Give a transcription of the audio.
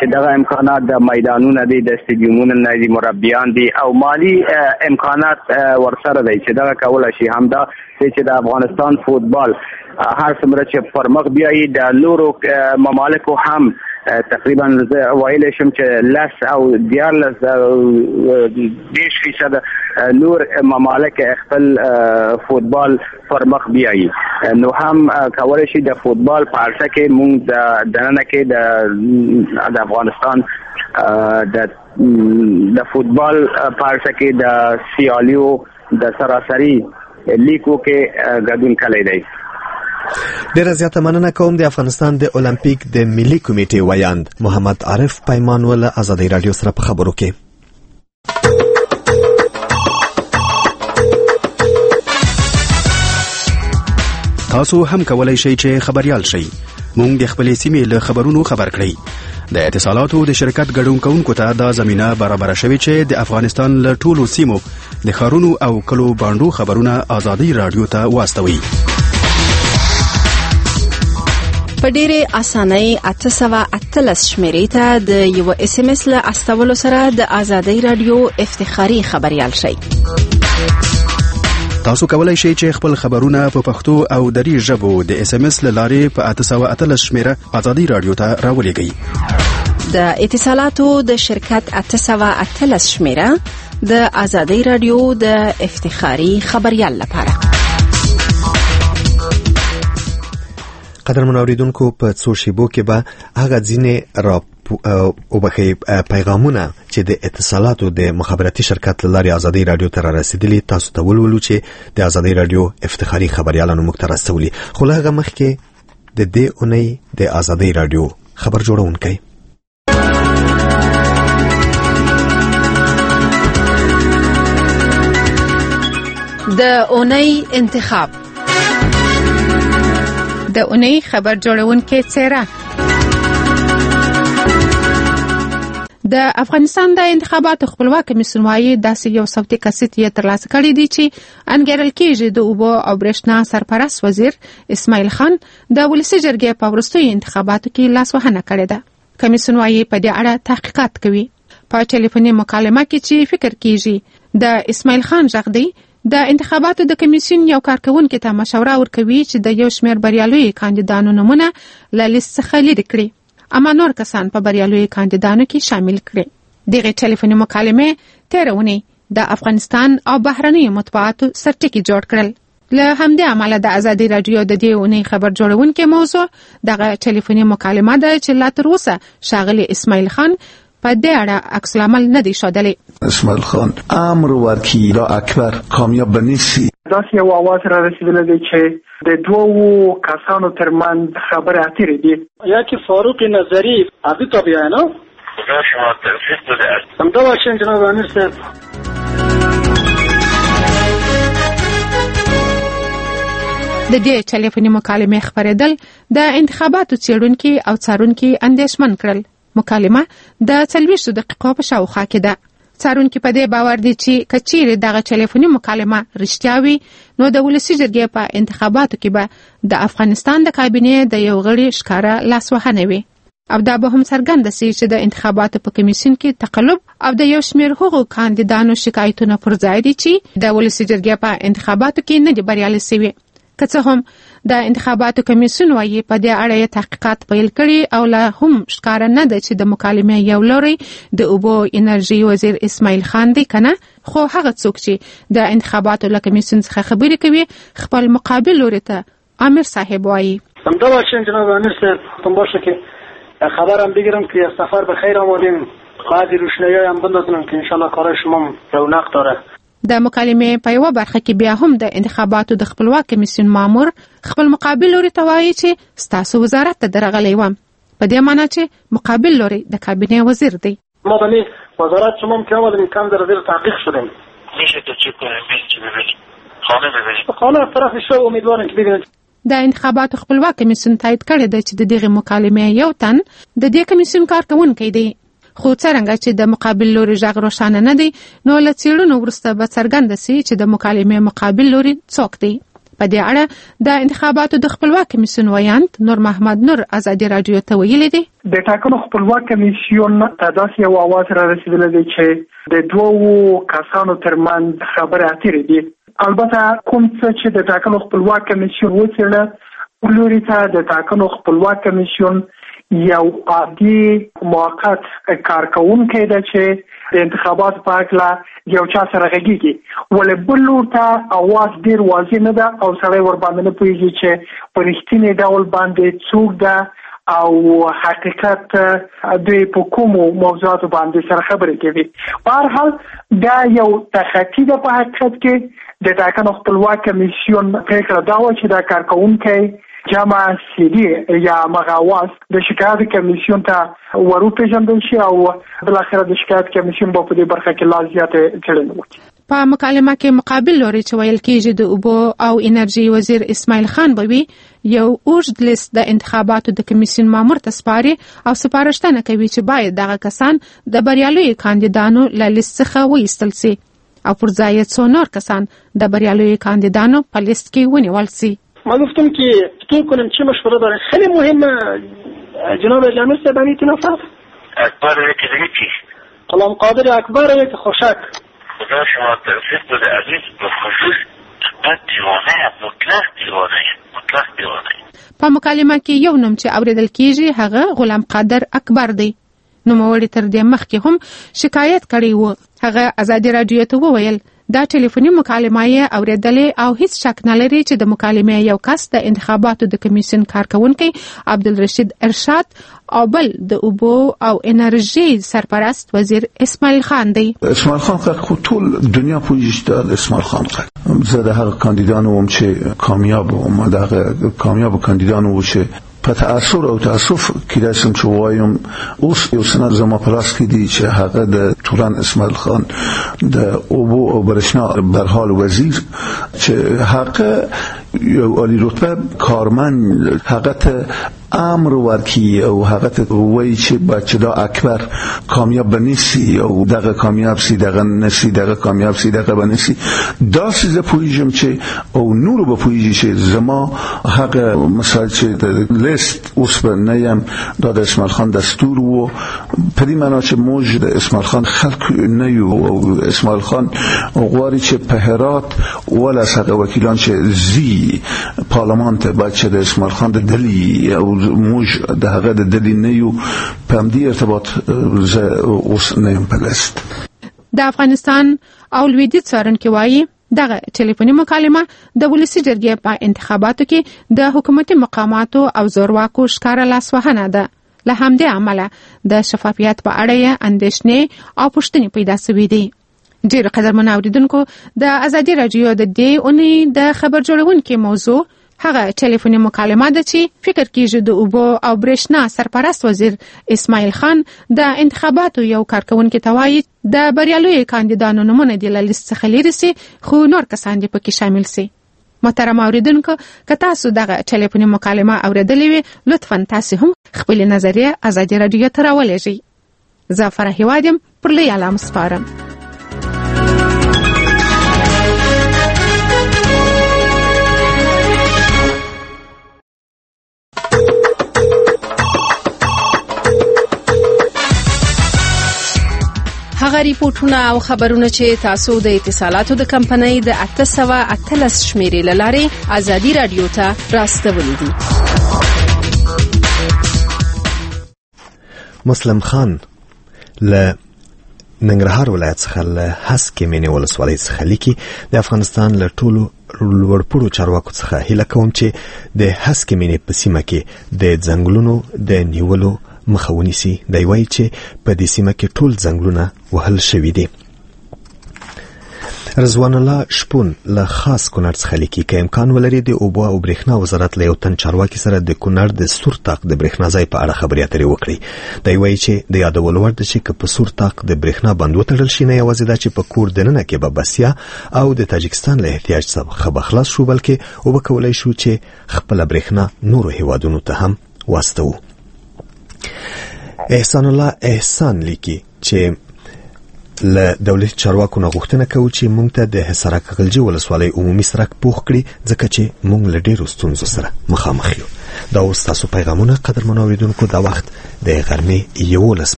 چې دغه امکانات د میدانونو دي، د استادیومونو نه دي، مربیان دي او مالی امکانات ورسره دي چې دغه کولای شي همدا چې د افغانستان فوتبال هر څومره چې پرمخ بیایي د نورو ممالکو هم تقریبا وایلی شم چې 10 او 14% نور ممالک خپل فوتبال پرمخ بیایي، نو هم کولای شي د فوتبال په اړه کې مونږ د دننه کې د افغانستان د فوتبال په اړه کې د سیالیو د سراسري لیکو کې ګډون کړی دی. ډیره زیاته مننه کوم د افغانستان د اولمپیک د ملي کمیټې ویاند محمد عارف پیمان ول آزادۍ رادیو سره په خبرو کې. تاسو هم کولای شئ چې خبريال شئ. مونږ د خپلې سیمې له خبرونو خبر کړئ. د اتصالاتو د شرکت ګډون کوونکو ته دا زمينه برابر شوي چې د افغانستان له ټولو سیمو د ښارونو او کلو باندو خبرونه آزادۍ رادیو ته واستوي. په ډېرې اسانۍ 813 شمیرې ته د یو اس ام اس له استولو سره د آزادۍ رادیو افتخاري خبريال شئ. تاسو کولای شئ چې خپل خبرونه په پښتو او دری ژبو د اس ام اس لارې په 813 شمیره آزادۍ رادیو ته راولېږئ. د اتصالاتو د شرکت 813 شمیره د آزادۍ رادیو د افتخاري خبريال لپاره. قدرمن اوریدونکو په څو شیبو کې به هغه ځینې پیغامونه چې د اتصالاتو د مخابراتي شرکت لارې آزادۍ رادیو ته رسیدلي تاسو ته ولولو چې د آزادۍ رادیو افتخاري خبريالانو موږ ته رسولي. خو له هغه مخکې د دې اونۍ د آزادۍ رادیو خبر جوړونکی د اونۍ انتخاب، د اونۍ خبر جوړونکي څیره. د افغانستان د انتخاباتو خپلواک کمیسیون وايي داسې یو صوتي کسټ یې ترلاسه کړی دی چې انګیرل کېږي د اوبو او برېښنا سرپرست وزیر اسماعیل خان د ولسي جرګې په وروستیو انتخاباتو کې لاسوهنه کړې ده. کمیسیون وايي په دې اړه تحقیقات کوي. په ټلیفوني مکالمه کې چې فکر کېږي د اسماعیل خان ژغ دی، د انتخاباتو د کمیسیون یو کارکونکي ته مشوره ورکوي چې د یو شمېر بریالوي کاندیدانو نومونه له لیست څخه لرې کړي، اما نور کسان په بریالوي کاندیدانو کې شامل کړي. دغه ټلیفوني مکالمه تیرونی د افغانستان او بهرنیو مطبوعاتو سرټکی جوړ کړل. له همدې عمله د آزادۍ رادیو د دې اونۍ خبر جوړونکي موضوع دغه ټلیفوني مکالمه ده چې لا تر اوسه ښاغلي اسماعیل خان په دې اړه عکس العمل نه دی ښودلی. اسماعیل خان امر ورکړي را اکبر کامیاب بنشي. داسې یو اواز را رسیدلی دی چې د دوو کسانو ترمنځ خبرې اترې دي. یکی فاروق نظری ابی طبیعی نه شما تفسیر داده همدا باشین جناب امیر صاحب. د دې ټلیفوني مکالمې خبرېدل د انتخاباتو څېړونکي او څارونکي اندېښمن کړل. مکالمه د 40 دقیقو په شاوخوا کې ده. څارونکي په دې باور دي چې کچېرې دغه ټلیفوني مکالمه رښتیا وي نو د ولسي جرګې په انتخاباتو کې به د افغانستان د کابینې د یو غړي ښکاره لاسوهنه وي او دا به هم څرګنده سي چې د انتخاباتو په کمیسیون کې تقلب او د یو شمېر هغو کاندیدانو شکایتونه پر ځای دي چې د ولسي جرګې په انتخاباتو کې نه دي بریالي سوي. که څه هم د انتخاباتو کمیسیون وايي په دې اړه تحقیقات پیل کړي او لا هم ښکاره نه ده چې د مکالمې یو لوری د اوبو انرژي وزیر اسماعیل خان دی کنه، خو هغه څوک چې د انتخاباتو له کمیسیون څخه خبرې کوي خپل مقابل لوري ته امیر صاحب وايي. همدا باشین جناب امیر صاحب، تم باشه که خبرم بگیرم که سفر به خیر آمدیم، بعضی روشنایی هم بندازم که انشالله کار شما رونق داره. د مکالمې په یوه برخه کې بیا هم د انتخاباتو د خپلواک کمیسیون مامور خپل مقابل لوري ته وایي چې ستاسو وزارت ته درغلی وم، په دې معنی چې مقابل لوري د کابینې وزیر دی. ما به وزارت شما که آمدیم کم در زیر تحقیق شدیم. میشه تو چی کنیم؟ چی ببینیم؟ خانه ببینیم؟ خانه طرف شو امیدوارم که ببینیم. د انتخاباتو خپلواک کمیسیون تایید کړی دی چې د دغه مکالمې یو تن د دې کمیسیون کارکونکی دی. خو څرنګه چې د مقابل لوري ژغ روښانه نه دی نو له څېړنو وروسته به څرګنده سي چې د مکالمې مقابل لوري څوک دی. په دې اړه د انتخاباتو د خپلواک کمیسیون ویاند نور محمد نور ازادي رادیو ته ویلي دي. د ټاکنو خپلواک کمیسیون ته داسې یو اواز را رسیدلی دی چې د دوو کسانو ترمنځ خبرې اترې دي. البته کوم څه چې د ټاکنو خپلواک کمیسیون وڅېړه ولوري ته د ټاکنو خپلواک کمیسیون یو عادي موقت کارکونکی دی چې د انتخاباتو په هکله یو چا سره غږیږي، ولې بل لور ته اواز ډېر واضح نه ده او سړی ورباندې نه پوهېږي چې په رښتینې ډول باندې څوک ده او حقیقت دوی په کومو موضوعاتو باندې سره خبرې کوي. په هر حال دا یو تخطي ده په حقیقت کې د ټاکنو خپلواک کمیسیون پرېکړه دا وه چې دا کارکونکی جمع سیدی یا مغاواز د شکایت کمیسیون ته ورو پیژندل شي او بالاخره د شکایت کمیسیون په دې برخه کې لا زیاتې څېړنې وکړي. په مکالمه کې مقابل لوري چې ویل کېږي د اوبو او انرژي وزیر اسماعیل خان بوي یو اوږد لیست د انتخاباتو د کمیسیون مامور ته سپاري او سپارښتنه کوي چې باید دغه کسان د بریالیو کاندیدانو له لیست څخه وایستل سي او پر ځای څو نور کسان د بریالیو کاندیدانو په لیست کې ونیول سي. ما گفتم که فکر کنم چه مشوره داره. خیلی مهمه جناب جمعیت صاحب این نفر اکبر یکی دیگه کی؟ غلام قادر اکبر یک خوشک. خدا شما توفیق بده عزیز، به خصوص دیوانه مطلق دیوانه. په مکالمه کې یو نوم چې اوریدل کیږي هغه غلام قادر اکبر دی. نوموړي تر دې مخکې هم شکایت کړی و. هغه ازادي رادیو ته وویل دا ټلیفوني مکالمه یې اوریدلې او هیڅ شک نه لري چې د مکالمې یو کس د انتخاباتو د کمیسیون کارکونکی عبدالرشید ارشاد او بل د اوبو او انرژي سرپرست وزیر اسماعیل خان دی. اسماعیل خان که ټول دنیا پوهیږي چې اسماعیل خان زه د هغه کاندیدانو وم چې کامیاب وم، د هغه کامیاب کاندیدانو و چې په تأثیر او تأسف کېدای شم چې وایم اوس یو سند زما په لاس کې دی چې هغه د توران اسماعیل خان د اوبو او برېښنا برحال وزیر چې هغه یو عالی رتبه کارمند هغه ته امر ورکی او هغه ته وایي چې بچه دا اکبر کامیاب بنیسی او دغه کامیاب سی دغه نسی دغه کامیاب سی دغه بنیسی دا سیزه پویجم چې او نور به پویجی چې زما هغه مثال چې د لیست اوس به نیم دا د اسماعیل خان دستور و پدی معنا چې موج د اسماعیل خان خلق نیو او اسماعیل خان غواری چې په هرات ولا هغه وکیلان چې زی پارلمان ته بچه د اسماعیل خان د دلی او موج د هغه د دلی نیو په همدې ارتباط اوس نیم په لیست. د افغانستان او لویدیځ څارونکي وایي دغه ټلیفوني مکالمه د ولسي جرګې په انتخاباتو کې د حکومتي مقاماتو او زورواکو ښکاره لاسوهنه ده. له همدې امله د شفافیت په اړه یې اندېښنې او پوښتنې پیدا شوې دي. ډېر قدرمن اوریدونکو د ازادي رادیو د دې اونۍ د خبر جوړونکي موضوع هغه ټلیفوني مکالمه ده چې فکر کیږي د اوبو او برېښنا سرپرست وزیر اسماعیل خان د انتخاباتو یو کارکونکي ته وایي د بریالیو کاندیدانو نومونه دې له لیست څخه لیرې سي خو نور کسان دې پکې شامل سي. محترم اوریدونکو که تاسو دغه ټلیفوني مکالمه اوریدلې وي لطفا تاسو هم خپل نظریه ازادي رادیو ته راولېږئ. زه فرح هیوادم پر لوی اعلام سپارم. هغه ریپورتونه او خبرونه چې تاسو د اتصالاتو د کمپنۍ د 813 شمیرې لارې ازادي رادیو ته راستولې دي. مسلم خان له ننګرهار ولایت څخه له هسکې مینې ولسوالۍ څخه لیکي د افغانستان له ټولو لوړپوړو چارواکو څخه هیله کوم چې د هسکې مینې په سیمه کې د ځنګلونو د نیولو مخه ونیسي. دی وایي چې په دې سیمه کې ټول ځنګلونه وهل شوي دي. رضوان الله شپون له خاص کونړ څخه لیکي که امکان ولري د اوبو او برېښنا وزارت له یو تن چارواکي سره د کونړ د سور طاق د برېښنا ځای په اړه خبرې اترې وکړي. دی وایي چې د یادولو وړ ده چې که په سور طاق د برېښنا بند وتړل شي نه یوازې دا چې په کور دننه کې به بسیا او د تاجکستان له احتیاج څخه به خلاص شو بلکې اوبه کولی شو چې خپله برېښنا نورو هیوادونو ته هم واستوو. احسان الله احسان لیکي چې له دولتي چارواکو نه غوښتنه کوي چې موږ ته د حصارک غلجي ولسوالۍ عمومي سړک پوخ کړي ځکه چې موږ له ډېرو ستونزو سره مخامخ یو. دا اوس تاسو پیغامونه قدرمن اوریدونکو دا وخت د غرمې 11